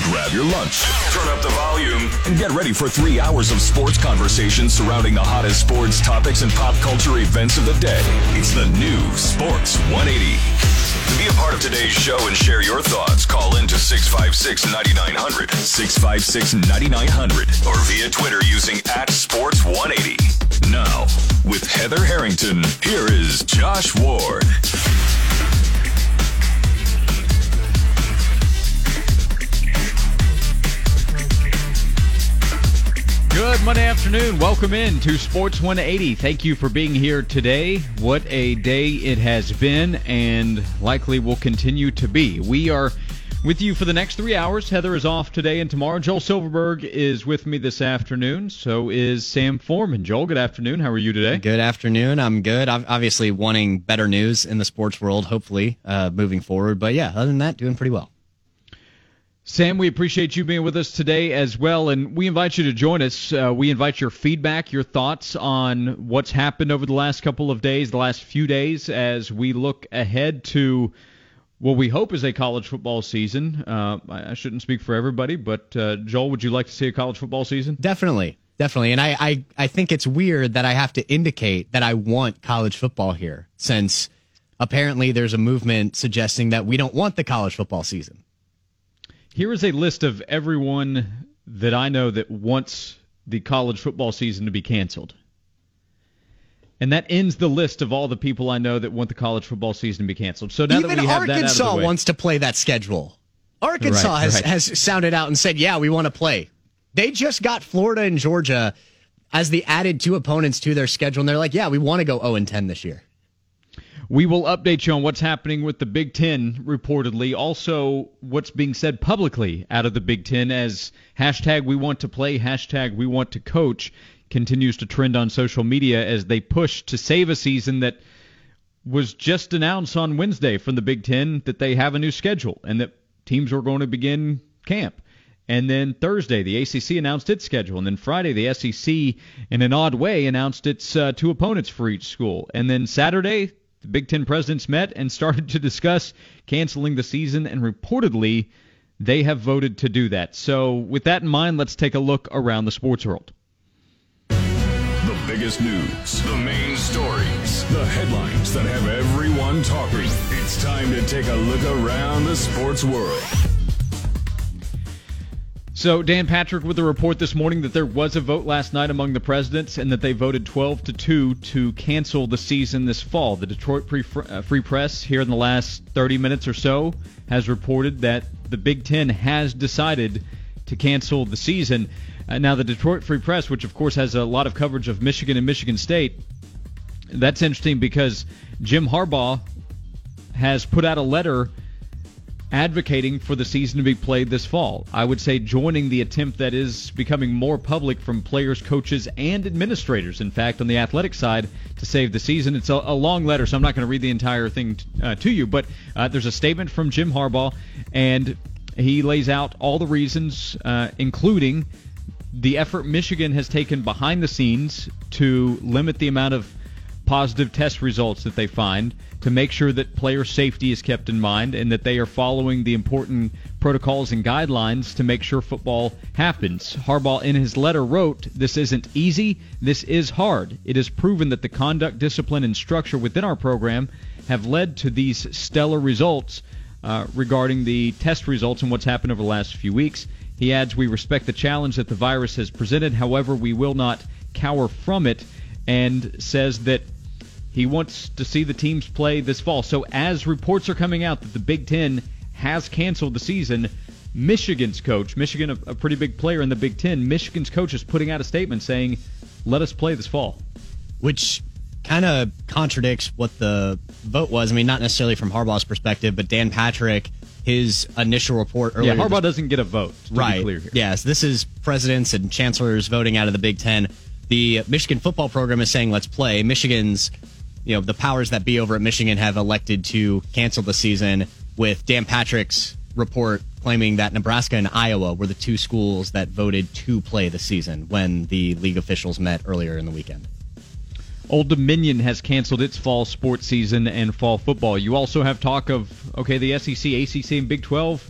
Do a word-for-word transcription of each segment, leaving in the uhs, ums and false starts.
Grab your lunch, turn up the volume, and get ready for three hours of sports conversations surrounding the hottest sports topics and pop culture events of the day. It's the new Sports one eighty. To be a part of today's show and share your thoughts, call in to six five six, nine nine zero zero, six five six, nine nine zero zero, or via Twitter using at Sports one eighty. Now, with Heather Harrington, here is Josh Ward. Good Monday afternoon. Welcome in to Sports one eighty. Thank you for being here today. What a day it has been and likely will continue to be. We are with you for the next three hours. Heather is off today and tomorrow. Joel Silverberg is with me this afternoon. So is Sam Foreman. Joel, good afternoon. How are you today? Good afternoon. I'm good. I'm obviously wanting better news in the sports world, hopefully, uh, moving forward. But yeah, other than that, doing pretty well. Sam, we appreciate you being with us today as well, and we invite you to join us. Uh, we invite your feedback, your thoughts on what's happened over the last couple of days, the last few days, as we look ahead to what we hope is a college football season. Uh, I shouldn't speak for everybody, but uh, Joel, would you like to see a college football season? Definitely, definitely. And I, I, I think it's weird that I have to indicate that I want college football here, since apparently there's a movement suggesting that we don't want the college football season. Here is a list of everyone that I know that wants the college football season to be canceled. And that ends the list of all the people I know that want the college football season to be canceled. So now Even that we have Arkansas that out of the way, wants to play that schedule. Arkansas right, has, right. has sounded out and said, yeah, we want to play. They just got Florida and Georgia as the added two opponents to their schedule, and they're like, yeah, we want to go oh and ten this year. We will update you on what's happening with the Big Ten, reportedly. Also, what's being said publicly out of the Big Ten as hashtag we want to play, hashtag we want to coach continues to trend on social media as they push to save a season that was just announced on Wednesday from the Big Ten that they have a new schedule and that teams are going to begin camp. And then Thursday, the A C C announced its schedule. And then Friday, the S E C, in an odd way, announced its uh, two opponents for each school. And then Saturday, the Big Ten presidents met and started to discuss canceling the season, and reportedly they have voted to do that. So with that in mind, let's take a look around the sports world. The biggest news, the main stories, the headlines that have everyone talking. It's time to take a look around the sports world. So Dan Patrick with a report this morning that there was a vote last night among the presidents and that they voted twelve to two to cancel the season this fall. The Detroit Free Press here in the last thirty minutes or so has reported that the Big Ten has decided to cancel the season. Uh, now the Detroit Free Press, which of course has a lot of coverage of Michigan and Michigan State, that's interesting because Jim Harbaugh has put out a letter advocating for the season to be played this fall. I would say joining the attempt that is becoming more public from players, coaches, and administrators, in fact, on the athletic side, to save the season. It's a, a long letter, so I'm not going to read the entire thing t- uh, to you, but uh, there's a statement from Jim Harbaugh, and he lays out all the reasons, uh, including the effort Michigan has taken behind the scenes to limit the amount of positive test results that they find, to make sure that player safety is kept in mind and that they are following the important protocols and guidelines to make sure football happens. Harbaugh in his letter wrote, "This isn't easy. This is hard. It is proven that the conduct, discipline, and structure within our program have led to these stellar results uh, regarding the test results and what's happened over the last few weeks." He adds, "We respect the challenge that the virus has presented. However, we will not cower from it," and says that he wants to see the teams play this fall. So as reports are coming out that the Big Ten has canceled the season, Michigan's coach, Michigan a, a pretty big player in the Big Ten, Michigan's coach is putting out a statement saying, let us play this fall. Which kind of contradicts what the vote was. I mean, not necessarily from Harbaugh's perspective, but Dan Patrick, his initial report earlier. Yeah, Harbaugh this, doesn't get a vote, to right, be clear here. Yes, this is presidents and chancellors voting out of the Big Ten. The Michigan football program is saying, let's play. Michigan's You know, the powers that be over at Michigan have elected to cancel the season, with Dan Patrick's report claiming that Nebraska and Iowa were the two schools that voted to play the season when the league officials met earlier in the weekend. Old Dominion has canceled its fall sports season and fall football. You also have talk of, okay, the S E C, A C C, and Big twelve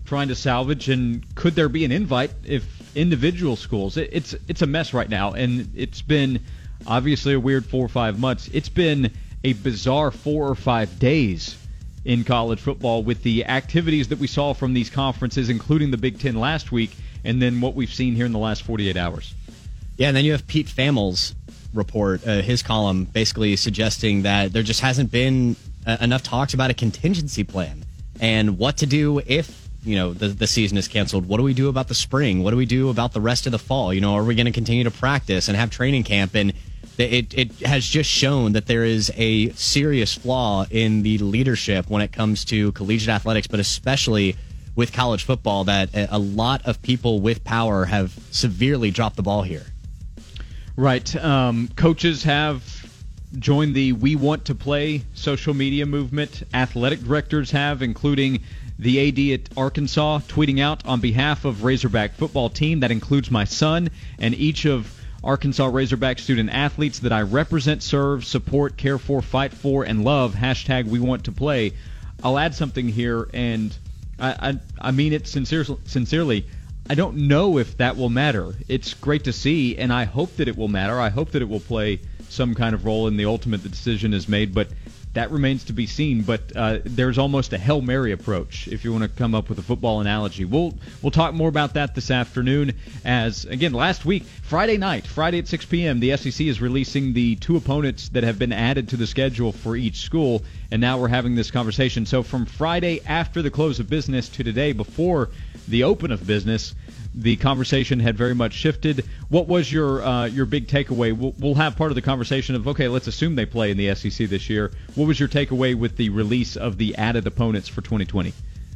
trying to salvage, and could there be an invite if individual schools? It, it's it's a mess right now, and it's been obviously a weird four or five months. It's been a bizarre four or five days in college football with the activities that we saw from these conferences, including the Big Ten last week, and then what we've seen here in the last forty-eight hours. Yeah, and then you have Pete Thamel's report, uh, his column, basically suggesting that there just hasn't been uh, enough talks about a contingency plan and what to do if, you know, the, the season is canceled. What do we do about the spring? What do we do about the rest of the fall? You know, are we going to continue to practice and have training camp? And It, it has just shown that there is a serious flaw in the leadership when it comes to collegiate athletics, but especially with college football, that a lot of people with power have severely dropped the ball here. Right. Um, coaches have joined the We Want to Play social media movement. Athletic directors have, including the A D at Arkansas, tweeting out on behalf of Razorback football team. That includes my son and each of Arkansas Razorback student athletes that I represent, serve, support, care for, fight for, and love. Hashtag We Want to Play. I'll add something here, and I I, I mean it sincere, sincerely. I don't know if that will matter. It's great to see, and I hope that it will matter. I hope that it will play some kind of role in the ultimate decision is made, but that remains to be seen. But uh, there's almost a Hail Mary approach, if you want to come up with a football analogy. We'll we'll talk more about that this afternoon. As, again, last week, Friday night, Friday at six p.m., the S E C is releasing the two opponents that have been added to the schedule for each school, and now we're having this conversation. So from Friday after the close of business to today before the open of business, the conversation had very much shifted. What was your uh, your big takeaway? We'll, we'll have part of the conversation of, okay, let's assume they play in the S E C this year. What was your takeaway with the release of the added opponents for twenty twenty?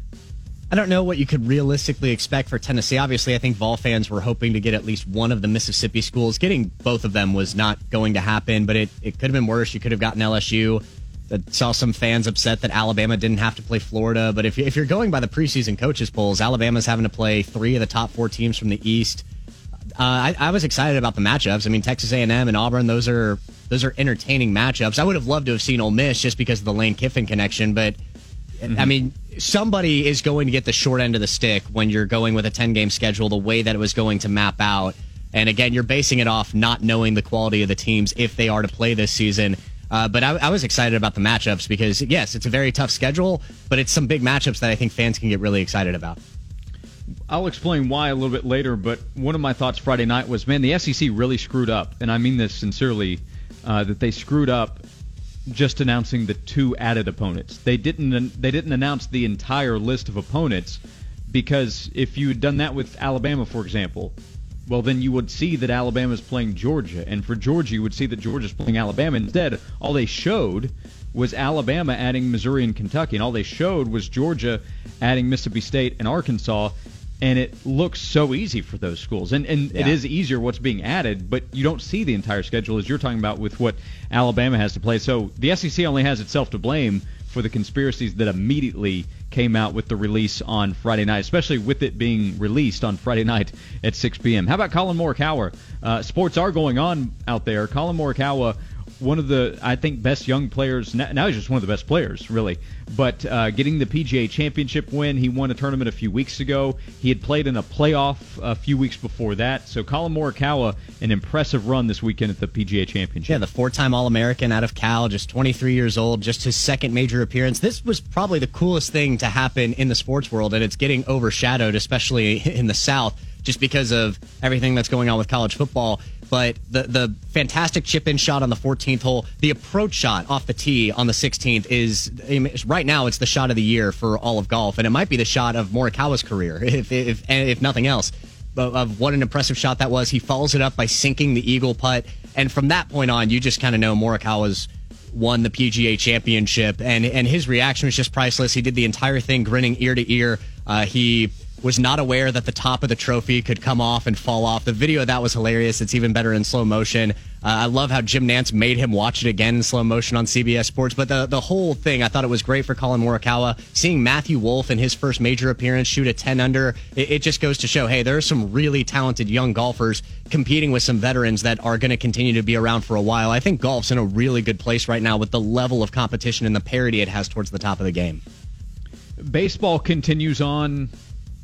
I don't know what you could realistically expect for Tennessee. Obviously, I think Vol fans were hoping to get at least one of the Mississippi schools. Getting both of them was not going to happen, but it, it could have been worse. You could have gotten L S U. I saw some fans upset that Alabama didn't have to play Florida. But if, if you're going by the preseason coaches polls, Alabama's having to play three of the top four teams from the East. Uh, I, I was excited about the matchups. I mean, Texas A and M and Auburn, those are those are entertaining matchups. I would have loved to have seen Ole Miss just because of the Lane Kiffin connection. But, mm-hmm. I mean, somebody is going to get the short end of the stick when you're going with a ten-game schedule the way that it was going to map out. And, again, you're basing it off not knowing the quality of the teams if they are to play this season. Uh, but I, I was excited about the matchups because, yes, it's a very tough schedule, but it's some big matchups that I think fans can get really excited about. I'll explain why a little bit later, but one of my thoughts Friday night was, man, the S E C really screwed up, and I mean this sincerely, uh, that they screwed up just announcing the two added opponents. They didn't they didn't announce the entire list of opponents, because if you had done that with Alabama, for example, well, then you would see that Alabama's playing Georgia, and for Georgia, you would see that Georgia's playing Alabama. Instead, all they showed was Alabama adding Missouri and Kentucky, and all they showed was Georgia adding Mississippi State and Arkansas, and it looks so easy for those schools. And, and yeah. It is easier what's being added, but you don't see the entire schedule as you're talking about with what Alabama has to play. So the S E C only has itself to blame for the conspiracies that immediately came out with the release on Friday night, especially with it being released on Friday night at six p.m. How about Colin Morikawa? Uh, sports are going on out there. Colin Morikawa, one of the, I think, best young players. Now he's just one of the best players, really. But uh, getting the P G A Championship win, he won a tournament a few weeks ago. He had played in a playoff a few weeks before that. So Colin Morikawa, an impressive run this weekend at the P G A Championship. Yeah, the four-time All-American out of Cal, just twenty-three years old, just his second major appearance. This was probably the coolest thing to happen in the sports world, and it's getting overshadowed, especially in the South, just because of everything that's going on with college football. But the the fantastic chip-in shot on the fourteenth hole, the approach shot off the tee on the sixteenth is, right now, it's the shot of the year for all of golf, and it might be the shot of Morikawa's career, if if if nothing else. But of what an impressive shot that was. He follows it up by sinking the eagle putt, and from that point on, you just kind of know Morikawa's won the P G A Championship, and and his reaction was just priceless. He did the entire thing grinning ear to ear. Uh, he was not aware that the top of the trophy could come off and fall off. The video of that was hilarious. It's even better in slow motion. Uh, I love how Jim Nantz made him watch it again in slow motion on C B S Sports. But the, the whole thing, I thought it was great for Colin Morikawa. Seeing Matthew Wolff in his first major appearance shoot a ten under, it, it just goes to show, hey, there are some really talented young golfers competing with some veterans that are going to continue to be around for a while. I think golf's in a really good place right now with the level of competition and the parity it has towards the top of the game. Baseball continues on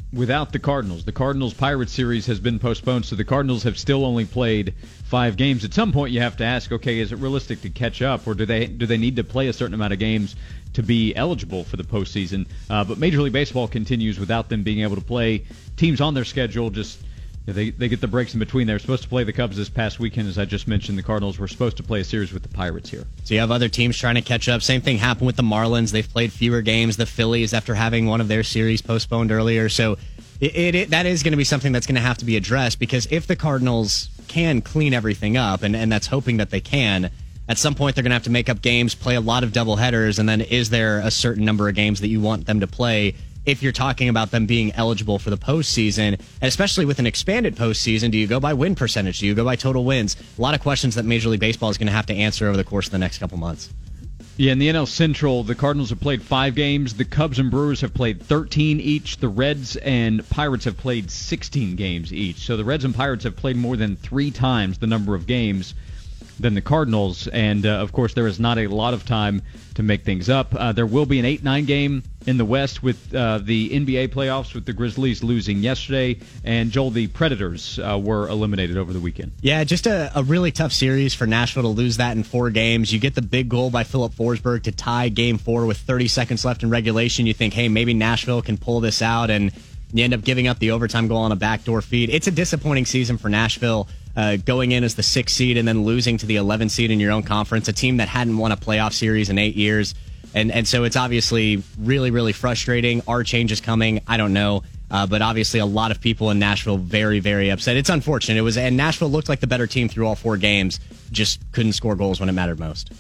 without the Cardinals. The Cardinals-Pirates series has been postponed, so the Cardinals have still only played five games. At some point, you have to ask, okay, is it realistic to catch up, or do they do they need to play a certain amount of games to be eligible for the postseason? Uh, but Major League Baseball continues without them being able to play. Teams on their schedule just they they get the breaks in between. They were supposed to play the Cubs this past weekend, as I just mentioned. The Cardinals were supposed to play a series with the Pirates here. So you have other teams trying to catch up. Same thing happened with the Marlins. They've played fewer games. The Phillies, after having one of their series postponed earlier. So it, it, it that is going to be something that's going to have to be addressed, because if the Cardinals can clean everything up, and, and that's hoping that they can, at some point they're going to have to make up games, play a lot of doubleheaders, and then is there a certain number of games that you want them to play if you're talking about them being eligible for the postseason? And especially with an expanded postseason, do you go by win percentage? Do you go by total wins? A lot of questions that Major League Baseball is going to have to answer over the course of the next couple months. Yeah, in the N L Central, the Cardinals have played five games. The Cubs and Brewers have played thirteen each. The Reds and Pirates have played sixteen games each. So the Reds and Pirates have played more than three times the number of games than the Cardinals. And, uh, of course, there is not a lot of time to make things up. Uh, there will be an eight nine game in the West with uh, the N B A playoffs, with the Grizzlies losing yesterday. And, Joel, the Predators uh, were eliminated over the weekend. Yeah, just a, a really tough series for Nashville to lose that in four games. You get the big goal by Philip Forsberg to tie game four with thirty seconds left in regulation. You think, hey, maybe Nashville can pull this out, and you end up giving up the overtime goal on a backdoor feed. It's a disappointing season for Nashville, uh, going in as the sixth seed and then losing to the eleventh seed in your own conference, a team that hadn't won a playoff series in eight years. And and so it's obviously really, really frustrating. Are changes coming? I don't know. Uh, but obviously a lot of people in Nashville very, very upset. It's unfortunate. It was, and Nashville looked like the better team through all four games, just couldn't score goals when it mattered most.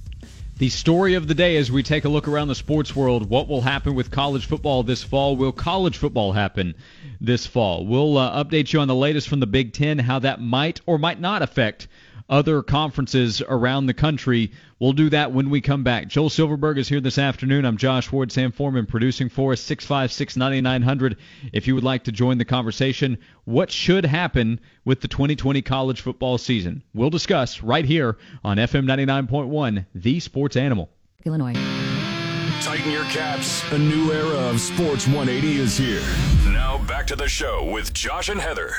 The story of the day as we take a look around the sports world: what will happen with college football this fall? Will college football happen this fall? We'll uh, update you on the latest from the Big Ten, how that might or might not affect other conferences around the country. We'll do that when we come back. Joel Silverberg is here this afternoon. I'm Josh Ward. Sam Foreman producing for us. six five six, nine nine hundred if you would like to join the conversation. What should happen with the twenty twenty college football season? We'll discuss right here on F M ninety-nine point one, The Sports Animal. Illinois. Tighten your caps. A new era of Sports one eighty is here. Now back to the show with Josh and Heather.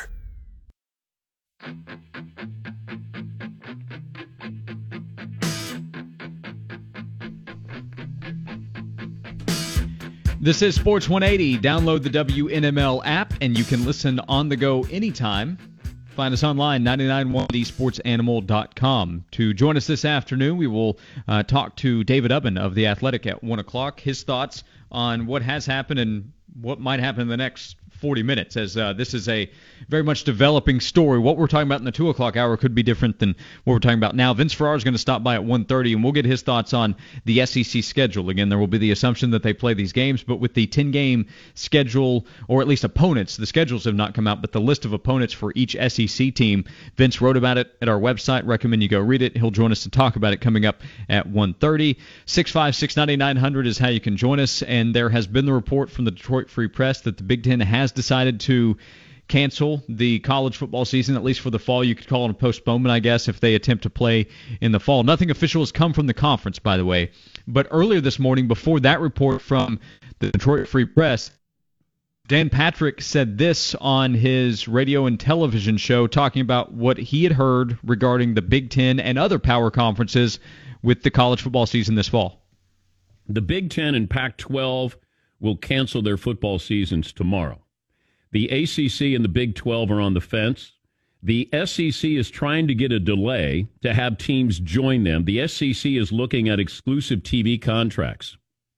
This is Sports one eighty. Download the W N M L app, and you can listen on the go anytime. Find us online, nine nine one the sports animal dot com. To join us this afternoon, we will uh, talk to David Ubben of The Athletic at one o'clock. His thoughts on what has happened and what might happen in the next forty minutes, as uh, this is a very much developing story. What we're talking about in the two o'clock hour could be different than what we're talking about now. Vince Ferrara is going to stop by at one thirty, and we'll get his thoughts on the S E C schedule. Again, there will be the assumption that they play these games, but with the ten-game schedule, or at least opponents, the schedules have not come out, but the list of opponents for each S E C team, Vince wrote about it at our website. Recommend you go read it. He'll join us to talk about it coming up at one thirty. six five six, nine nine hundred is how you can join us, and there has been the report from the Detroit Free Press that the Big Ten has decided to cancel the college football season, at least for the fall. You could call it a postponement, I guess, if they attempt to play in the fall. Nothing official has come from the conference, by the way. But earlier this morning, before that report from the Detroit Free Press, Dan Patrick said this on his radio and television show, talking about what he had heard regarding the Big Ten and other power conferences with the college football season this fall. The Big Ten and Pac twelve will cancel their football seasons tomorrow. The A C C and the Big twelve are on the fence. The S E C is trying to get a delay to have teams join them. The S E C is looking at exclusive T V contracts.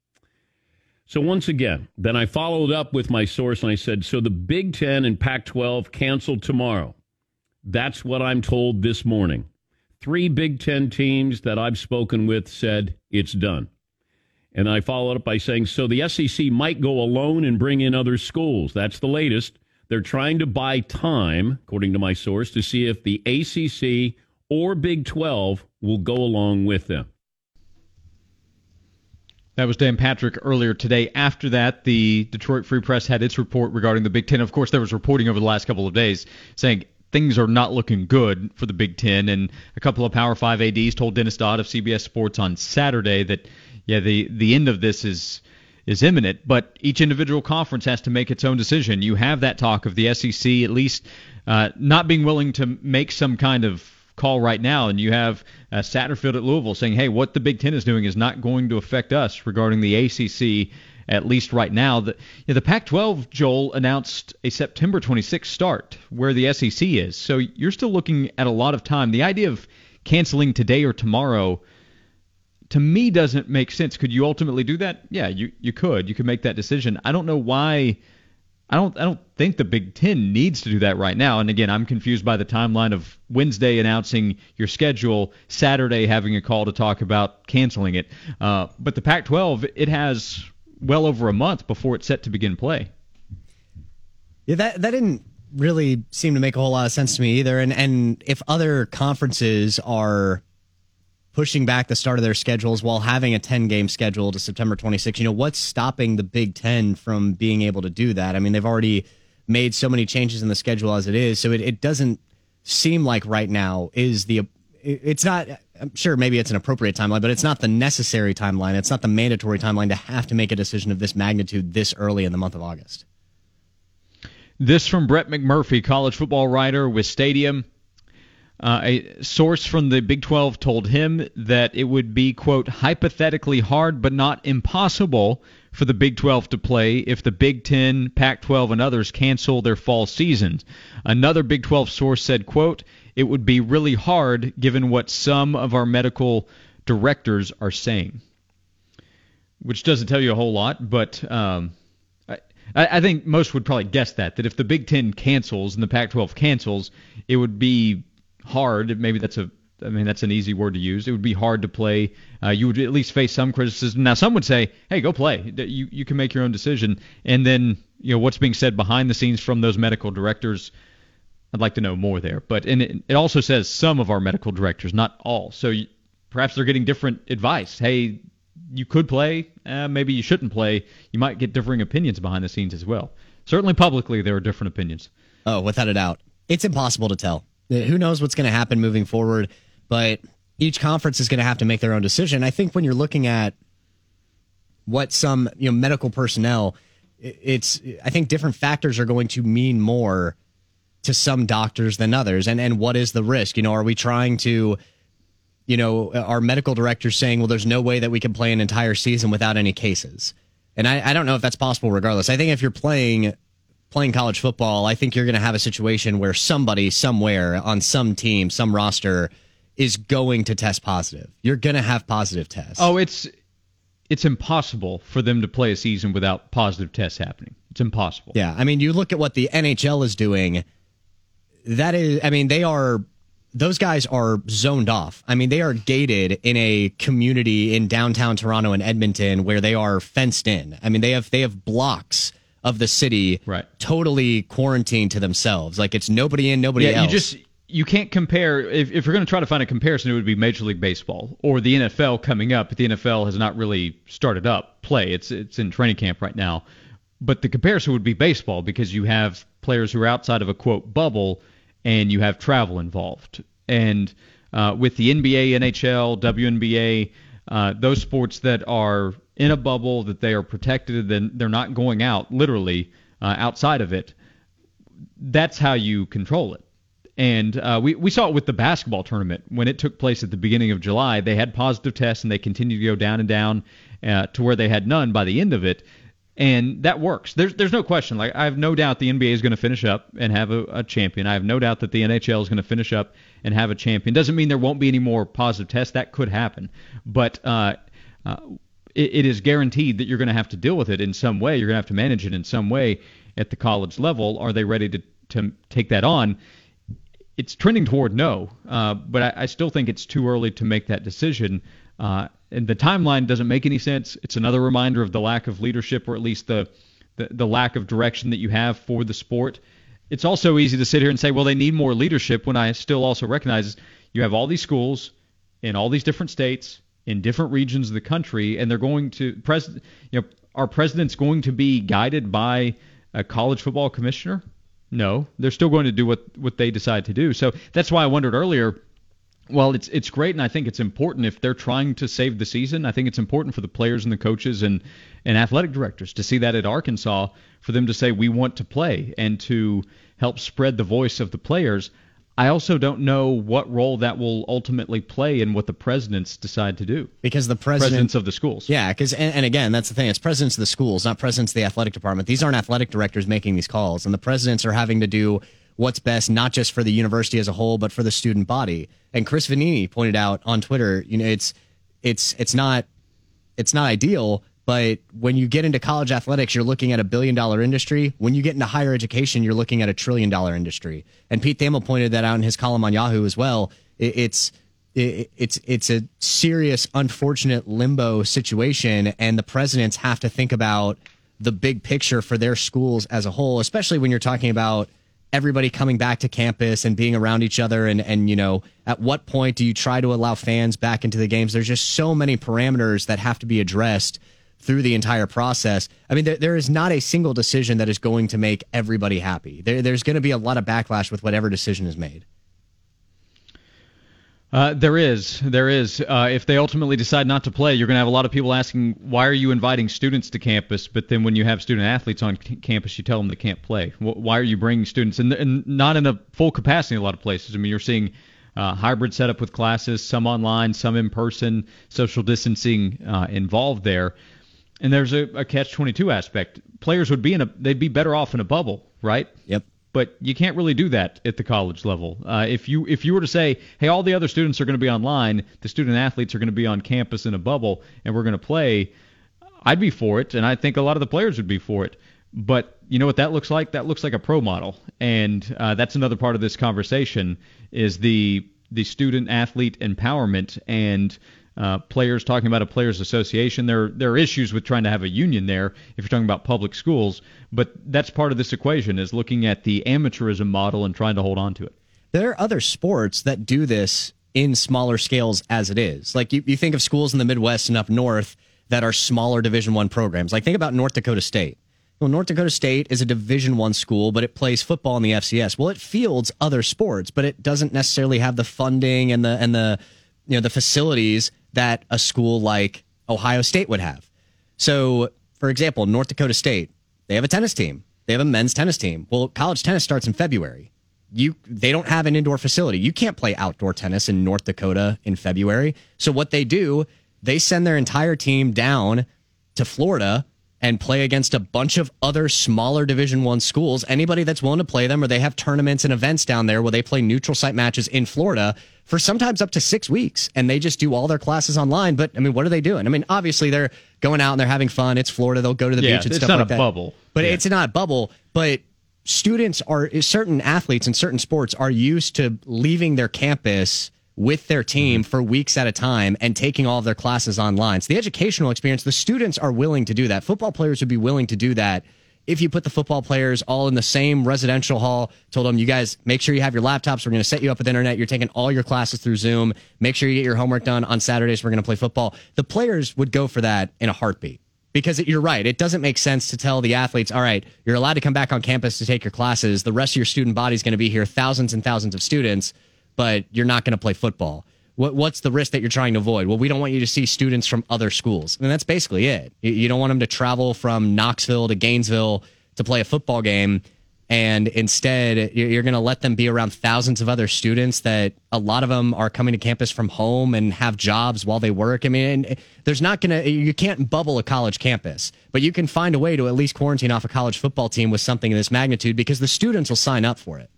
So once again, then I followed up with my source and I said, so the Big Ten and Pac twelve canceled tomorrow. That's what I'm told this morning. Three Big Ten teams that I've spoken with said it's done. And I followed up by saying, so the S E C might go alone and bring in other schools. That's the latest. They're trying to buy time, according to my source, to see if the A C C or Big twelve will go along with them. That was Dan Patrick earlier today. After that, the Detroit Free Press had its report regarding the Big Ten. Of course, there was reporting over the last couple of days saying things are not looking good for the Big Ten, and a couple of Power five A Ds told Dennis Dodd of C B S Sports on Saturday that, yeah, the, the end of this is is imminent, but each individual conference has to make its own decision. You have that talk of the S E C at least uh, not being willing to make some kind of call right now, and you have uh, Satterfield at Louisville saying, hey, what the Big Ten is doing is not going to affect us regarding the A C C, at least right now. The, you know, the Pac twelve, Joel, announced a September twenty-sixth start where the S E C is, so you're still looking at a lot of time. The idea of canceling today or tomorrow, to me, doesn't make sense. Could you ultimately do that? Yeah, you, you could. You could make that decision. I don't know why. I don't I don't think the Big Ten needs to do that right now. And again, I'm confused by the timeline of Wednesday announcing your schedule, Saturday having a call to talk about canceling it. Uh, but the Pac twelve, it has well over a month before it's set to begin play. Yeah, that that didn't really seem to make a whole lot of sense to me either. And and if other conferences are pushing back the start of their schedules while having a ten-game schedule to September twenty-sixth. You know, what's stopping the Big Ten from being able to do that? I mean, they've already made so many changes in the schedule as it is, so it, it doesn't seem like right now is the – it's not – I'm sure maybe it's an appropriate timeline, but it's not the necessary timeline. It's not the mandatory timeline to have to make a decision of this magnitude this early in the month of August. This from Brett McMurphy, college football writer with Stadium. Uh, a source from the Big twelve told him that it would be, quote, hypothetically hard but not impossible for the Big twelve to play if the Big Ten, Pac twelve, and others cancel their fall seasons. Another Big twelve source said, quote, it would be really hard given what some of our medical directors are saying. Which doesn't tell you a whole lot, but um, I, I think most would probably guess that, that if the Big Ten cancels and the Pac twelve cancels, it would be hard. Maybe that's a, I mean, that's an easy word to use. It would be hard to play. Uh, you would at least face some criticism. Now, some would say, hey, go play. You you can make your own decision. And then, you know, what's being said behind the scenes from those medical directors, I'd like to know more there. But and it, it also says some of our medical directors, not all. So you, perhaps they're getting different advice. Hey, you could play. Uh, maybe you shouldn't play. You might get differing opinions behind the scenes as well. Certainly publicly, there are different opinions. Oh, without a doubt. It's impossible to tell. Who knows what's going to happen moving forward, but each conference is going to have to make their own decision. I think when you're looking at what some, you know, medical personnel, it's, I think different factors are going to mean more to some doctors than others. And, and what is the risk? You know, are we trying to, you know, our medical directors saying, well, there's no way that we can play an entire season without any cases. And I, I don't know if that's possible regardless. I think if you're playing playing college football, I think you're going to have a situation where somebody somewhere on some team, some roster is going to test positive. You're going to have positive tests. Oh, it's it's impossible for them to play a season without positive tests happening. It's impossible. Yeah, I mean, you look at what the N H L is doing. That is, I mean, they are, those guys are zoned off. I mean, they are gated in a community in downtown Toronto and Edmonton where they are fenced in. I mean, they have they have blocks of the city, right, totally quarantined to themselves. Like it's nobody in, nobody yeah, else. You just you can't compare. If, if you're going to try to find a comparison, it would be Major League Baseball or the N F L coming up. But the N F L has not really started up play. It's it's in training camp right now. But the comparison would be baseball because you have players who are outside of a quote bubble and you have travel involved. And uh, with the N B A, N H L, W N B A, uh, those sports that are in a bubble, that they are protected, then they're not going out literally uh, outside of it. That's how you control it. And uh, we, we saw it with the basketball tournament. When it took place at the beginning of July, they had positive tests and they continued to go down and down uh, to where they had none by the end of it. And that works. There's there's no question. Like I have no doubt the N B A is going to finish up and have a, a champion. I have no doubt that the N H L is going to finish up and have a champion. Doesn't mean there won't be any more positive tests. That could happen. But uh, uh, it, it is guaranteed that you're going to have to deal with it in some way. You're going to have to manage it in some way at the college level. Are they ready to, to take that on? It's trending toward no, uh, but I, I still think it's too early to make that decision. Uh, and the timeline doesn't make any sense. It's another reminder of the lack of leadership, or at least the, the, the lack of direction that you have for the sport. It's also easy to sit here and say, well, they need more leadership, when I still also recognize you have all these schools in all these different states, in different regions of the country, and they're going to pres- you know, our president's going to be guided by a college football commissioner? No, they're still going to do what, what they decide to do. So that's why I wondered earlier, Well, it's it's great, and I think it's important if they're trying to save the season. I think it's important for the players and the coaches and, and athletic directors to see that at Arkansas, for them to say we want to play and to help spread the voice of the players. I also don't know what role that will ultimately play in what the presidents decide to do. Because the president, presidents of the schools. Yeah, because and, and again, that's the thing. It's presidents of the schools, not presidents of the athletic department. These aren't athletic directors making these calls, and the presidents are having to do what's best, not just for the university as a whole, but for the student body. And Chris Vanini pointed out on Twitter, you know, it's it's it's not it's not ideal, but when you get into college athletics, you're looking at a billion dollar industry. When you get into higher education, you're looking at a trillion dollar industry. And Pete Thamel pointed that out in his column on Yahoo as well. It, it's it, it's it's a serious, unfortunate limbo situation, and the presidents have to think about the big picture for their schools as a whole, especially when you're talking about everybody coming back to campus and being around each other. And, and, you know, at what point do you try to allow fans back into the games? There's just so many parameters that have to be addressed through the entire process. I mean, there, there is not a single decision that is going to make everybody happy. There, there's going to be a lot of backlash with whatever decision is made. Uh, there is. There is. Uh, if they ultimately decide not to play, you're going to have a lot of people asking, why are you inviting students to campus? But then when you have student athletes on c- campus, you tell them they can't play. W- why are you bringing students? And, and not in a full capacity in a lot of places. I mean, you're seeing uh, hybrid setup with classes, some online, some in person, social distancing uh, involved there. And there's a, a catch twenty-two aspect. Players would be in a, they'd be better off in a bubble, right? Yep. But you can't really do that at the college level. Uh, if you if you were to say, hey, all the other students are going to be online, the student athletes are going to be on campus in a bubble, and we're going to play, I'd be for it, and I think a lot of the players would be for it. But you know what that looks like? That looks like a pro model, and uh, that's another part of this conversation is the the student athlete empowerment and uh, players talking about a players association. There there are issues with trying to have a union there if you're talking about public schools, but that's part of this equation is looking at the amateurism model and trying to hold on to it. There are other sports that do this in smaller scales as it is. Like you, you think of schools in the Midwest and up north that are smaller Division One programs. Like think about North Dakota State. Well, North Dakota State is a Division One school, but it plays football in the F C S. Well, it fields other sports, but it doesn't necessarily have the funding and the and the you know the facilities that a school like Ohio State would have. So, for example, North Dakota State, they have a tennis team. They have a men's tennis team. Well, college tennis starts in February. You they don't have an indoor facility. You can't play outdoor tennis in North Dakota in February. So what they do, they send their entire team down to Florida and play against a bunch of other smaller Division One schools. Anybody that's willing to play them, or they have tournaments and events down there where they play neutral site matches in Florida for sometimes up to six weeks, and they just do all their classes online. But I mean, what are they doing? I mean, obviously they're going out and they're having fun. It's Florida; they'll go to the yeah, beach and it's stuff not like a that. Bubble, but yeah. it's not a bubble. But students are certain athletes in certain sports are used to leaving their campus with their team mm-hmm. for weeks at a time and taking all of their classes online. So the educational experience, the students are willing to do that. Football players would be willing to do that if you put the football players all in the same residential hall, told them, you guys, make sure you have your laptops. We're going to set you up with internet. You're taking all your classes through Zoom. Make sure you get your homework done on Saturdays. We're going to play football. The players would go for that in a heartbeat. Because you're right. It doesn't make sense to tell the athletes, all right, you're allowed to come back on campus to take your classes. The rest of your student body is going to be here, thousands and thousands of students, but you're not going to play football. What, what's the risk that you're trying to avoid? Well, we don't want you to see students from other schools. And that's basically it. You, you don't want them to travel from Knoxville to Gainesville to play a football game. And instead, you're going to let them be around thousands of other students that a lot of them are coming to campus from home and have jobs while they work. I mean, there's not going to, you can't bubble a college campus, but you can find a way to at least quarantine off a college football team with something of this magnitude because the students will sign up for it.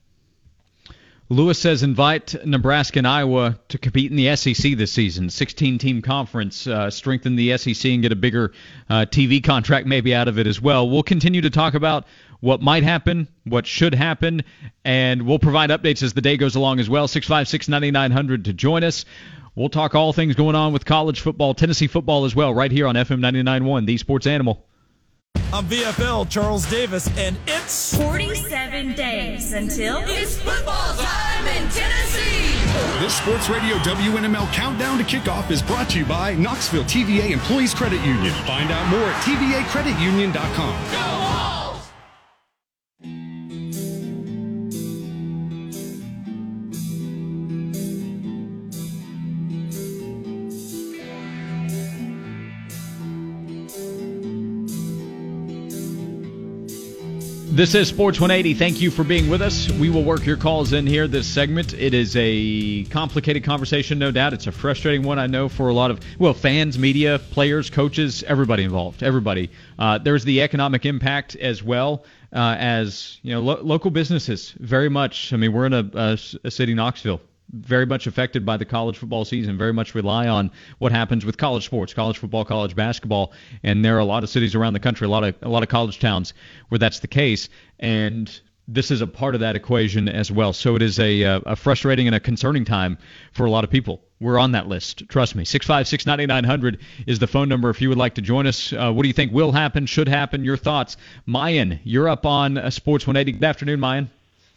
Lewis says invite Nebraska and Iowa to compete in the S E C this season. sixteen-team conference, uh, strengthen the S E C and get a bigger uh, T V contract maybe out of it as well. We'll continue to talk about what might happen, what should happen, and we'll provide updates as the day goes along as well. six five six, nine nine hundred to join us. We'll talk all things going on with college football, Tennessee football as well, right here on F M ninety-nine point one, the Sports Animal. I'm V F L Charles Davis, and it's forty-seven days until it's football time in Tennessee. This Sports Radio W N M L Countdown to Kickoff is brought to you by Knoxville T V A Employees Credit Union. Find out more at T V A credit union dot com. Go Vols! This is Sports one eighty. Thank you for being with us. We will work your calls in here this segment. It is a complicated conversation, no doubt. It's a frustrating one, I know, for a lot of, well, fans, media, players, coaches, everybody involved, everybody. Uh, there's the economic impact as well uh, as, you know, lo- local businesses, very much. I mean, we're in a, a, a city, Knoxville, very much affected by the college football season, very much rely on what happens with college sports, college football, college basketball, and there are a lot of cities around the country, a lot of a lot of college towns where that's the case, and this is a part of that equation as well. So it is a, a frustrating and a concerning time for a lot of people. We're on that list, trust me. six five six, nine nine hundred is the phone number if you would like to join us. Uh, what do you think will happen, should happen, your thoughts? Mayan, you're up on uh, Sports one eighty. Good afternoon, Mayan.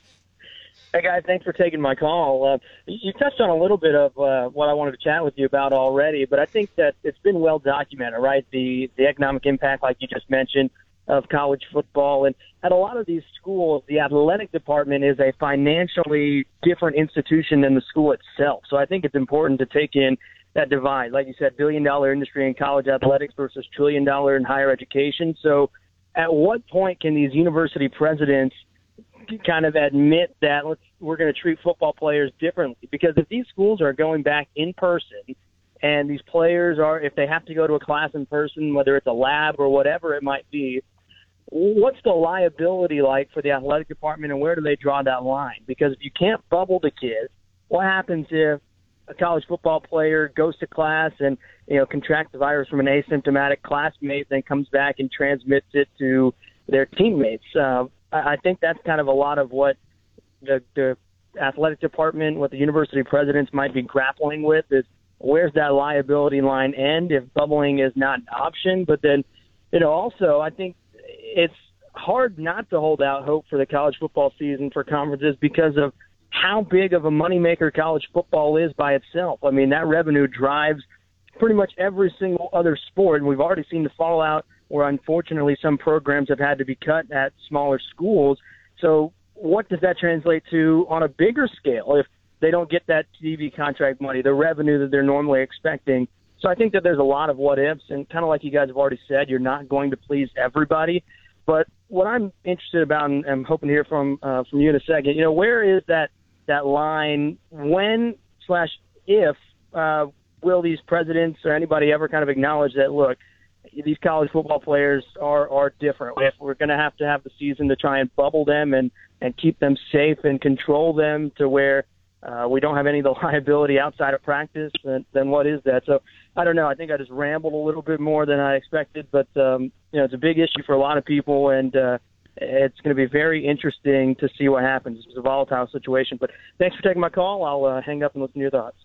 Hey, guys, thanks for taking my call. Uh, you touched on a little bit of uh, what I wanted to chat with you about already, but I think that it's been well documented, right? The the economic impact, like you just mentioned, of college football. And at a lot of these schools, the athletic department is a financially different institution than the school itself. So I think it's important to take in that divide. Like you said, billion-dollar industry in college athletics versus trillion-dollar in higher education. So at what point can these university presidents kind of admit that let's, we're going to treat football players differently? Because if these schools are going back in person and these players are, if they have to go to a class in person, whether it's a lab or whatever it might be, what's the liability like for the athletic department and where do they draw that line? Because if you can't bubble the kids, what happens if a college football player goes to class and, you know, contracts the virus from an asymptomatic classmate, then comes back and transmits it to their teammates? Uh, I think that's kind of a lot of what the, the athletic department, what the university presidents might be grappling with is where's that liability line end if bubbling is not an option. But then, you know, also I think it's hard not to hold out hope for the college football season for conferences because of how big of a moneymaker college football is by itself. I mean, that revenue drives pretty much every single other sport, and we've already seen the fallout where unfortunately some programs have had to be cut at smaller schools. So what does that translate to on a bigger scale if they don't get that T V contract money, the revenue that they're normally expecting? So I think that there's a lot of what ifs, and kind of like you guys have already said, you're not going to please everybody. But what I'm interested about, and I'm hoping to hear from uh, from you in a second, you know, where is that that line? When slash if uh, will these presidents or anybody ever kind of acknowledge that, look, these college football players are, are different. If we're going to have to have the season to try and bubble them and, and keep them safe and control them to where uh, we don't have any of the liability outside of practice, then, then what is that? So I don't know. I think I just rambled a little bit more than I expected, but um, you know, it's a big issue for a lot of people, and uh, it's going to be very interesting to see what happens. It's a volatile situation, but thanks for taking my call. I'll uh, hang up and listen to your thoughts.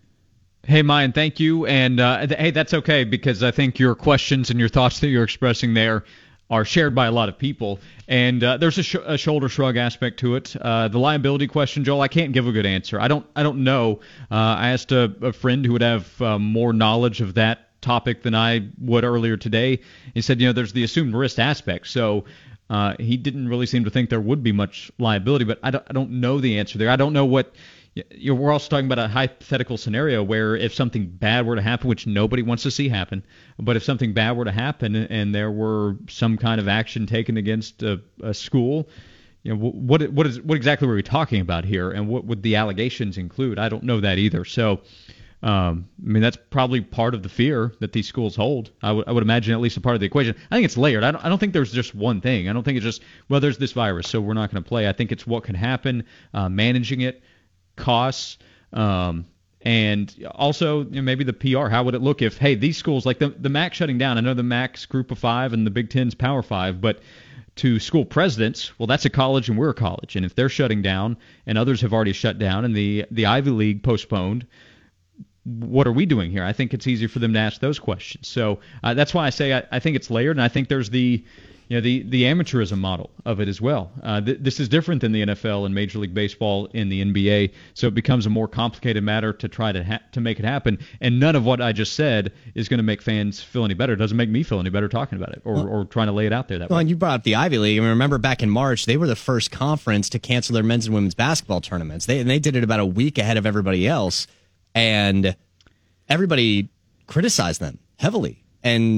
Hey, Mayan, thank you. And, uh, th- hey, that's okay because I think your questions and your thoughts that you're expressing there are shared by a lot of people. And uh, there's a, sh- a shoulder shrug aspect to it. Uh, the liability question, Joel, I can't give a good answer. I don't I don't know. Uh, I asked a, a friend who would have uh, more knowledge of that topic than I would earlier today. He said, you know, there's the assumed risk aspect. So uh, he didn't really seem to think there would be much liability, but I don't, I don't know the answer there. I don't know what – You know, we're also talking about a hypothetical scenario where if something bad were to happen, which nobody wants to see happen, but if something bad were to happen and there were some kind of action taken against a, a school, you know, what what is what exactly were we talking about here, and what would the allegations include? I don't know that either. So, um, I mean, that's probably part of the fear that these schools hold. I would I would imagine at least a part of the equation. I think it's layered. I don't I don't think there's just one thing. I don't think it's just, well, there's this virus, so we're not going to play. I think it's what can happen, uh, managing it, costs, um, and also, you know, maybe the P R. How would it look if, hey, these schools, like the, the M A C shutting down, I know the M A C's Group of Five and the Big Ten's Power Five, but to school presidents, well, that's a college and we're a college. And if they're shutting down and others have already shut down and the, the Ivy League postponed, what are we doing here? I think it's easier for them to ask those questions. So uh, that's why I say I, I think it's layered, and I think there's the you know the, the amateurism model of it as well. Uh, th- this is different than the N F L and Major League Baseball in the N B A, so it becomes a more complicated matter to try to ha- to make it happen. And none of what I just said is going to make fans feel any better. It doesn't make me feel any better talking about it or, well, or trying to lay it out there that well, way. And you brought up the Ivy League. I mean, remember back in March, they were the first conference to cancel their men's and women's basketball tournaments. They and they did it about a week ahead of everybody else, and everybody criticized them heavily. And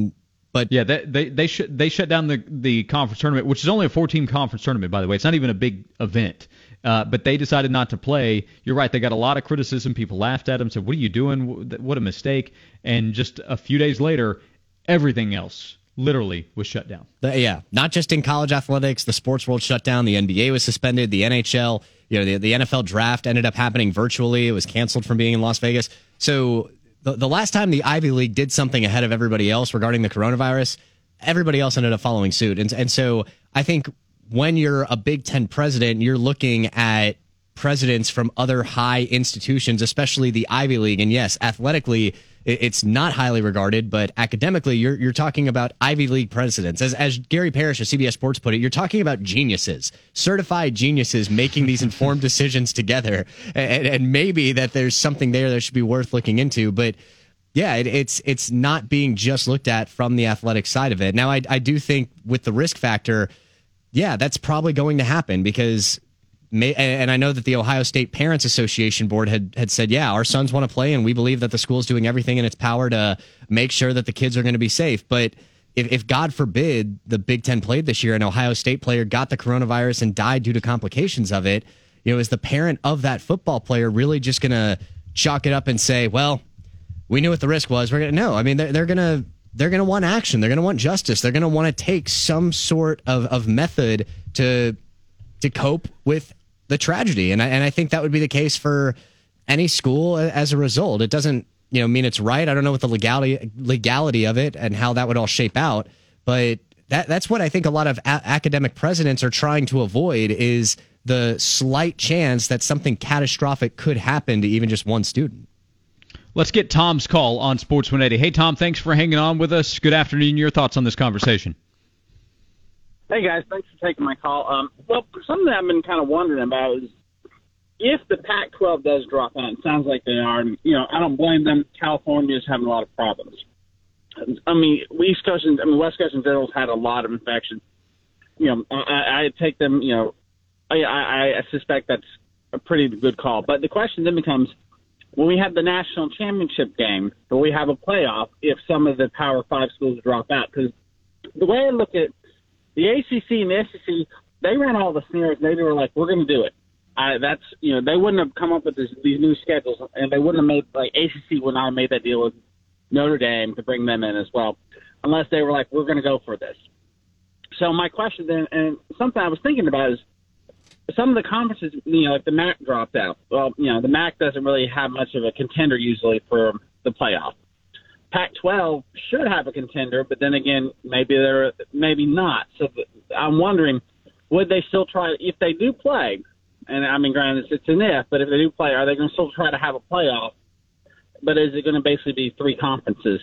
But yeah, they they they, sh- they shut down the the conference tournament, which is only a four-team conference tournament, by the way. It's not even a big event. Uh, but they decided not to play. You're right. They got a lot of criticism. People laughed at them, said, "What are you doing? What a mistake!" And just a few days later, everything else literally was shut down. The, yeah, not just in college athletics. The sports world shut down. The N B A was suspended. The N H L, you know, the, the N F L draft ended up happening virtually. It was canceled from being in Las Vegas. So the, the last time the Ivy League did something ahead of everybody else regarding the coronavirus, everybody else ended up following suit. And, and so I think when you're a Big Ten president, you're looking at presidents from other high institutions, especially the Ivy League. And yes, athletically, it's not highly regarded, but academically, you're you're talking about Ivy League presidents. As as Gary Parrish of C B S Sports put it, you're talking about geniuses, certified geniuses making these informed decisions together. And, and maybe that there's something there that should be worth looking into. But yeah, it, it's it's not being just looked at from the athletic side of it. Now, I I do think with the risk factor, yeah, that's probably going to happen because. May, and I know that the Ohio State Parents Association board had, had said, yeah, our sons want to play, and we believe that the school is doing everything in its power to make sure that the kids are going to be safe. But if, if, God forbid, the Big Ten played this year, an Ohio State player got the coronavirus and died due to complications of it, you know, is the parent of that football player really just going to chalk it up and say, well, we knew what the risk was. We're going to know. I mean, they're, they're going to they're going to want action. They're going to want justice. They're going to want to take some sort of, of method to to cope with the tragedy. And I, and I think that would be the case for any school as a result. It doesn't, you know, mean it's right. I don't know what the legality legality of it and how that would all shape out. But that that's what I think a lot of a- academic presidents are trying to avoid is the slight chance that something catastrophic could happen to even just one student. Let's get Tom's call on Sports one eighty. Hey, Tom, thanks for hanging on with us. Good afternoon. Your thoughts on this conversation? Hey, guys, thanks for taking my call. Um, well, something I've been kind of wondering about is if the Pac twelve does drop out, it sounds like they are, and, you know, I don't blame them. California is having a lot of problems. I mean, East Coast and I mean, West Coast in general has had a lot of infections. You know, I, I take them, you know, I, I, I suspect that's a pretty good call. But the question then becomes, when we have the national championship game, will we have a playoff if some of the Power Five schools drop out? Because the way I look at the A C C and the S E C, they ran all the scenarios. They were like, "We're going to do it." I, that's you know, they wouldn't have come up with this, these new schedules, and they wouldn't have made like A C C would not have made that deal with Notre Dame to bring them in as well, unless they were like, "We're going to go for this." So my question then, and something I was thinking about is, some of the conferences, you know, like the M A C dropped out. Well, you know, the M A C doesn't really have much of a contender usually for the playoff. Pac twelve should have a contender, but then again, maybe they're maybe not. So I'm wondering, would they still try if they do play? And I mean, granted, it's an if, but if they do play, are they going to still try to have a playoff? But is it going to basically be three conferences?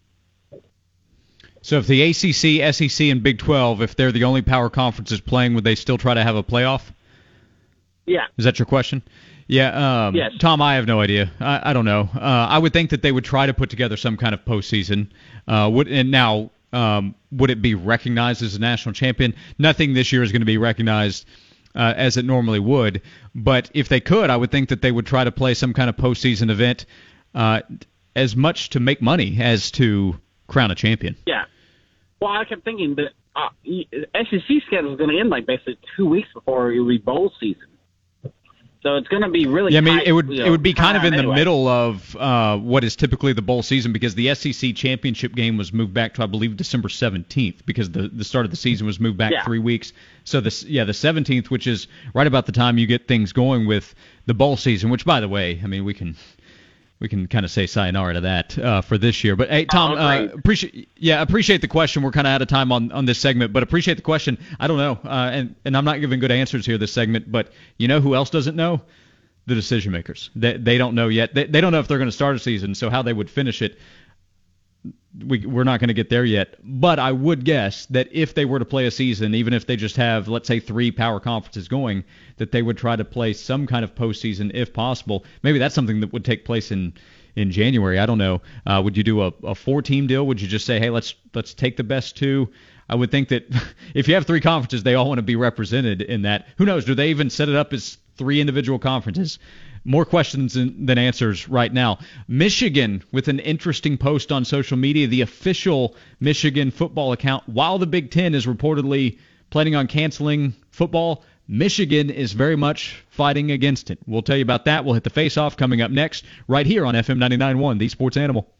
So if the A C C, S E C, and Big twelve, if they're the only power conferences playing, would they still try to have a playoff? Yeah. Is that your question? Yeah, um, yes. Tom, I have no idea. I, I don't know. Uh, I would think that they would try to put together some kind of postseason. Uh, would and now um, would it be recognized as a national champion? Nothing this year is going to be recognized uh, as it normally would. But if they could, I would think that they would try to play some kind of postseason event, uh, as much to make money as to crown a champion. Yeah. Well, I kept thinking that uh, S E C schedule is going to end like basically two weeks before it will be bowl season. So it's going to be really. Yeah, I mean, tight, it would you know, it would be kind of in anyway. the middle of uh, what is typically the bowl season because the S E C championship game was moved back to I believe December seventeenth because the the start of the season was moved back yeah. three weeks. So this yeah the seventeenth, which is right about the time you get things going with the bowl season. Which, by the way, I mean we can. We can kind of say sayonara to that uh, for this year. But, hey, Tom, oh, uh, appreciate yeah, appreciate the question. We're kind of out of time on, on this segment, but appreciate the question. I don't know, uh, and, and I'm not giving good answers here this segment, but you know who else doesn't know? The decision makers. They, they don't know yet. They, they don't know if they're going to start a season, so how they would finish it, we, we're not going to get there yet. But I would guess that if they were to play a season, even if they just have, let's say, three power conferences going, that they would try to play some kind of postseason if possible. Maybe that's something that would take place in, in January. I don't know. Uh, would you do a, a four-team deal? Would you just say, hey, let's let's take the best two? I would think that if you have three conferences, they all want to be represented in that. Who knows? Do they even set it up as three individual conferences? more questions than, than answers right now. Michigan with an interesting post on social media, the official Michigan football account. While the Big Ten is reportedly planning on canceling football, Michigan is very much fighting against it. We'll tell you about that. We'll hit the face-off coming up next right here on F M ninety-nine point one, The Sports Animal.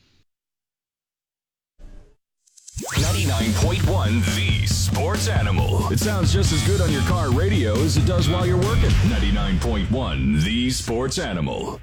ninety-nine point one The Sports Animal. It sounds just as good on your car radio as it does while you're working. ninety-nine point one The Sports Animal.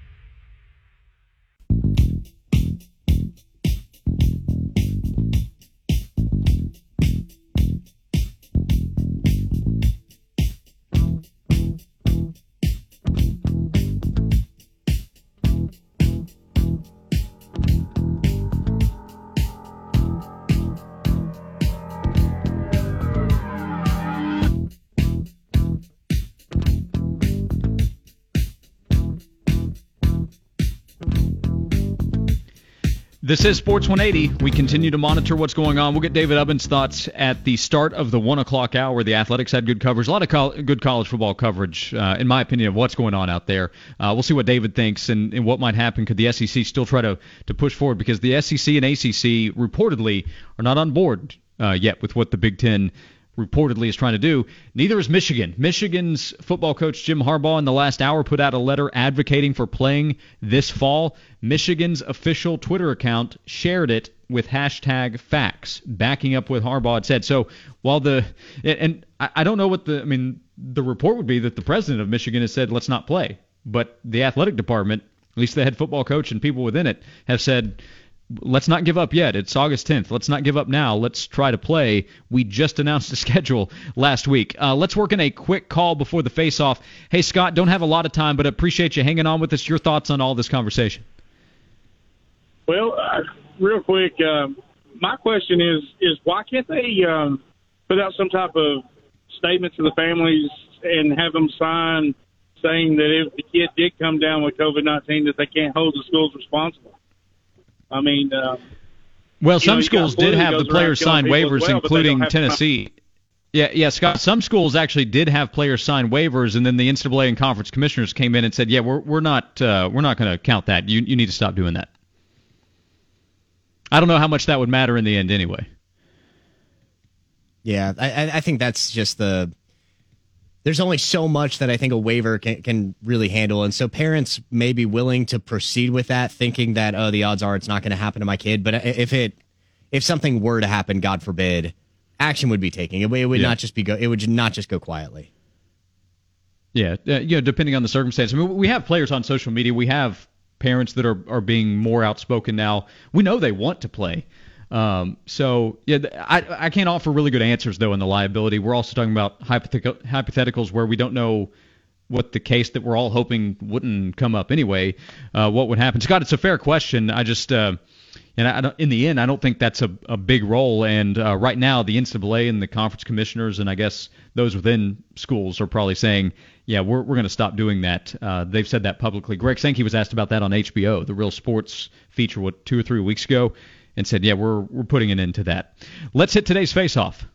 This is Sports one eighty. We continue to monitor what's going on. We'll get David Ubben's thoughts at the start of the one o'clock hour. The Athletics had good coverage, a lot of col- good college football coverage, uh, in my opinion, of what's going on out there. Uh, we'll see what David thinks and, and what might happen. Could the S E C still try to, to push forward? Because the S E C and A C C reportedly are not on board uh, yet with what the Big Ten reportedly is trying to do. Neither is Michigan. Michigan's football coach Jim Harbaugh in the last hour put out a letter advocating for playing this fall. Michigan's official Twitter account shared it with hashtag facts, backing up what Harbaugh had said. So while the and I don't know what the I mean the report would be that the president of Michigan has said let's not play, but the athletic department, at least the head football coach and people within it, have said, let's not give up yet. It's August tenth. Let's not give up now. Let's try to play. We just announced the schedule last week. Uh, let's work in a quick call before the face-off. Hey, Scott, don't have a lot of time, but appreciate you hanging on with us. Your thoughts on all this conversation? Well, uh, real quick, uh, my question is, is why can't they um, put out some type of statement to the families and have them sign saying that if the kid did come down with COVID nineteen, that they can't hold the schools responsible? I mean, uh, well, some know, schools did have the players sign waivers, well, including Tennessee. Yeah, yeah, Scott. Some schools actually did have players sign waivers, and then the N C double A and conference commissioners came in and said, "Yeah, we're we're not uh, we're not going to count that. You you need to stop doing that." I don't know how much that would matter in the end, anyway. Yeah, I, I think that's just the. There's only so much that I think a waiver can, can really handle. And so parents may be willing to proceed with that, thinking that, oh, the odds are it's not going to happen to my kid. But if it, if something were to happen, God forbid, action would be taken. It, it would yeah. not just be go. It would not just go quietly. Yeah, uh, you know, depending on the circumstance. I mean, we have players on social media. We have parents that are, are being more outspoken now. We know they want to play. Um, so, yeah, I, I can't offer really good answers, though, in the liability. We're also talking about hypothetical, hypotheticals where we don't know what the case that we're all hoping wouldn't come up anyway, uh, what would happen. Scott, it's a fair question. I just, uh, and I don't, in the end, I don't think that's a, a big role. And uh, right now, the N C double A and the conference commissioners and I guess those within schools are probably saying, yeah, we're we're going to stop doing that. Uh, they've said that publicly. Greg Sankey was asked about that on H B O, the Real Sports feature, what, two or three weeks ago, and said, yeah, we're we're putting an end to that. Let's hit today's face-off.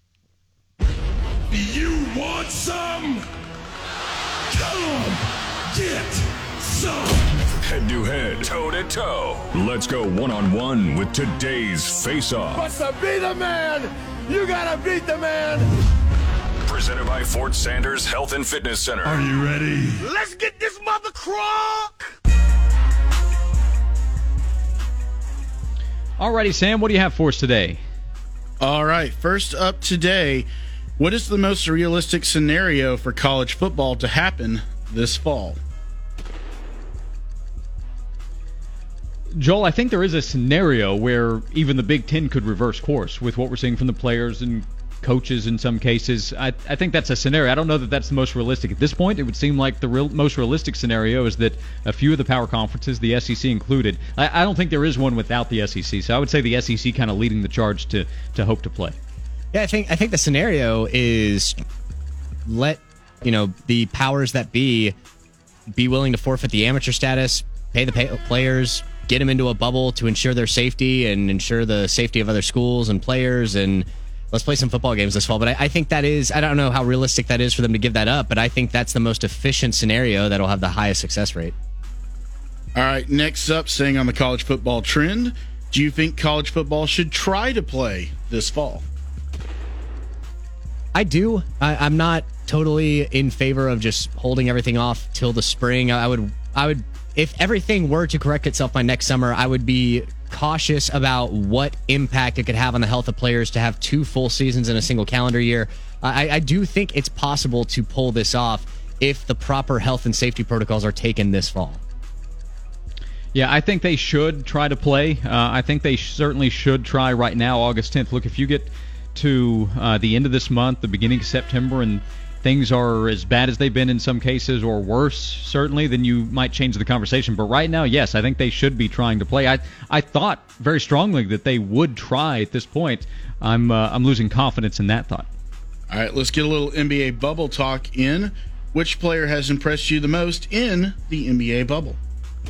You want some? Come get some. Head-to-head, toe-to-toe. Let's go one-on-one with today's face-off. But to be the man, you gotta beat the man. Presented by Fort Sanders Health and Fitness Center. Are you ready? Let's get this mother crock. Alrighty, Sam, what do you have for us today? All right, first up today, what is the most realistic scenario for college football to happen this fall? Joel, I think there is a scenario where even the Big Ten could reverse course with what we're seeing from the players and coaches in some cases. I, I think that's a scenario. I don't know that that's the most realistic at this point. It would seem like the real, most realistic scenario is that a few of the power conferences, the S E C included, I, I don't think there is one without the S E C. So I would say the S E C kind of leading the charge to to hope to play. Yeah, I think I think the scenario is let you know the powers that be be willing to forfeit the amateur status, pay the pay- players, get them into a bubble to ensure their safety and ensure the safety of other schools and players, and let's play some football games this fall. But I, I think that is, I don't know how realistic that is for them to give that up, but I think that's the most efficient scenario that'll have the highest success rate. All right, next up, staying on the college football trend, do you think college football should try to play this fall? I do. I, I'm not totally in favor of just holding everything off till the spring. I would, I would, if everything were to correct itself by next summer, I would be cautious about what impact it could have on the health of players to have two full seasons in a single calendar year. I, I do think it's possible to pull this off if the proper health and safety protocols are taken this fall. Yeah, I think they should try to play. Uh, I think they certainly should try right now, August tenth. Look, if you get to uh, the end of this month, the beginning of September, and things are as bad as they've been in some cases or worse, certainly, then you might change the conversation. But right now, yes, I think they should be trying to play. I I thought very strongly that they would try at this point. I'm uh, I'm losing confidence in that thought. All right, let's get a little N B A bubble talk in. Which player has impressed you the most in the N B A bubble?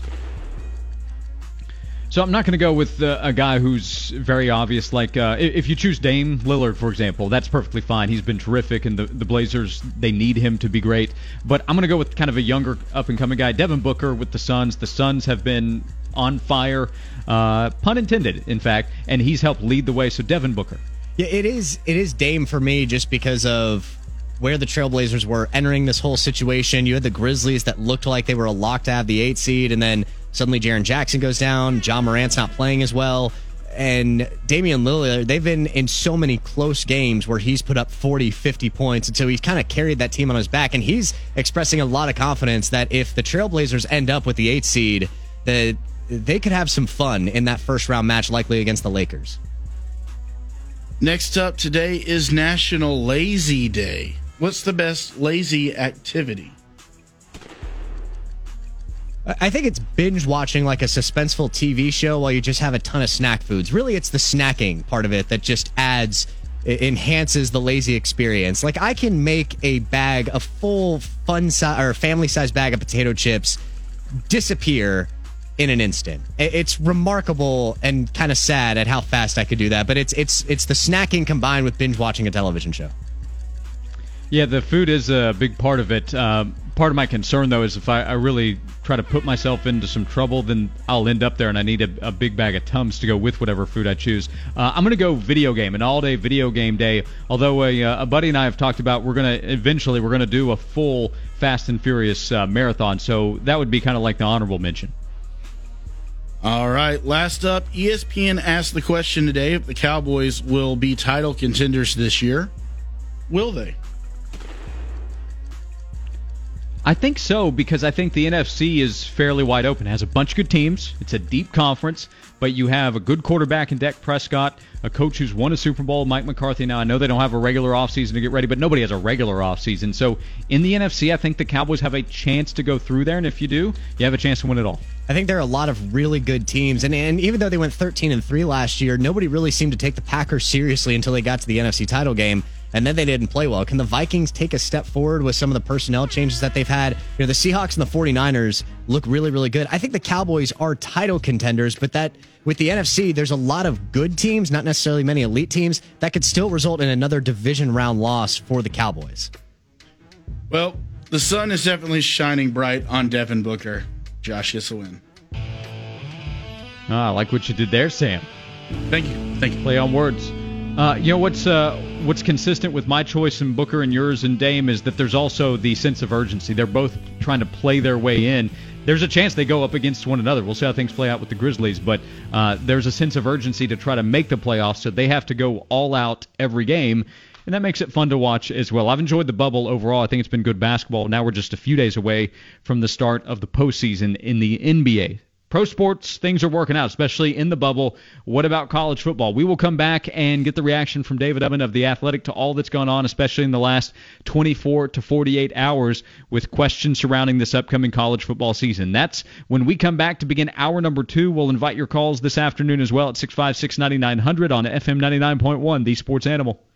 So I'm not going to go with uh, a guy who's very obvious. Like uh, if you choose Dame Lillard, for example, that's perfectly fine. He's been terrific, and the, the Blazers, they need him to be great. But I'm going to go with kind of a younger up-and-coming guy, Devin Booker with the Suns. The Suns have been on fire, uh, pun intended, in fact, and he's helped lead the way. So Devin Booker. Yeah, it is. It is Dame for me just because of where the Trailblazers were entering this whole situation. You had the Grizzlies that looked like they were a lock to have the eight seed, and then suddenly Jaren Jackson goes down. John Morant's not playing as well. And Damian Lillard, they've been in so many close games where he's put up forty, fifty points. And so he's kind of carried that team on his back. And he's expressing a lot of confidence that if the Trailblazers end up with the eight seed, that they could have some fun in that first round match, likely against the Lakers. Next up today is National Lazy Day. What's the best lazy activity? I think it's binge watching like a suspenseful T V show while you just have a ton of snack foods. Really, it's the snacking part of it that just adds, enhances the lazy experience. Like I can make a bag, a full fun size or family size bag of potato chips disappear in an instant. It's remarkable and kind of sad at how fast I could do that. But it's it's it's the snacking combined with binge watching a television show. Yeah, the food is a big part of it. Uh, part of my concern, though, is if I, I really try to put myself into some trouble, then I'll end up there and I need a, a big bag of Tums to go with whatever food I choose. Uh, I'm going to go video game, an all-day video game day, although a, a buddy and I have talked about we're going to eventually we're going to do a full Fast and Furious uh, marathon, so that would be kind of like the honorable mention. All right, last up, E S P N asked the question today if the Cowboys will be title contenders this year. Will they? I think so, because I think the N F C is fairly wide open. It has a bunch of good teams. It's a deep conference, but you have a good quarterback in Dak Prescott, a coach who's won a Super Bowl, Mike McCarthy. Now, I know they don't have a regular offseason to get ready, but nobody has a regular offseason. So in the N F C, I think the Cowboys have a chance to go through there, and if you do, you have a chance to win it all. I think there are a lot of really good teams, and, and even though they went thirteen and three last year, nobody really seemed to take the Packers seriously until they got to the N F C title game. And then they didn't play well. Can the Vikings take a step forward with some of the personnel changes that they've had? You know, the Seahawks and the 49ers look really, really good. I think the Cowboys are title contenders, but that with the N F C, there's a lot of good teams, not necessarily many elite teams, that could still result in another division round loss for the Cowboys. Well, the sun is definitely shining bright on Devin Booker. Josh gets a win. Ah, I like what you did there, Sam. Thank you. Thank you. Play on words. Uh, you know, what's uh, what's consistent with my choice in Booker and yours and Dame is that there's also the sense of urgency. They're both trying to play their way in. There's a chance they go up against one another. We'll see how things play out with the Grizzlies, but uh, there's a sense of urgency to try to make the playoffs, so they have to go all out every game, and that makes it fun to watch as well. I've enjoyed the bubble overall. I think it's been good basketball. Now we're just a few days away from the start of the postseason in the N B A. Pro sports, things are working out, especially in the bubble. What about college football? We will come back and get the reaction from David Ubben of The Athletic to all that's gone on, especially in the last twenty-four to forty-eight hours with questions surrounding this upcoming college football season. That's when we come back to begin hour number two. We'll invite your calls this afternoon as well at six five six, nine nine hundred on F M ninety-nine point one, The Sports Animal.